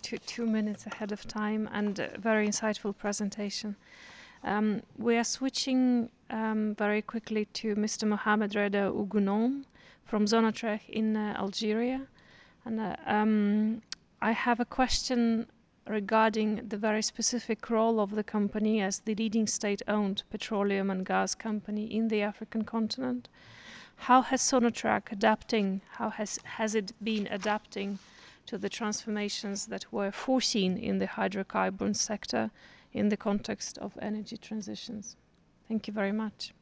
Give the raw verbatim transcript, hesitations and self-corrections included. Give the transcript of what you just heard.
two, two minutes ahead of time, and a very insightful presentation. Um, we are switching um, very quickly to Mister Mohamed Reda Ougunon from Sonatrach in uh, Algeria. And uh, um, I have a question regarding the very specific role of the company as the leading state-owned petroleum and gas company in the African continent. How has Sonatrach adapting, how has, has it been adapting to the transformations that were foreseen in the hydrocarbon sector in the context of energy transitions? Thank you very much.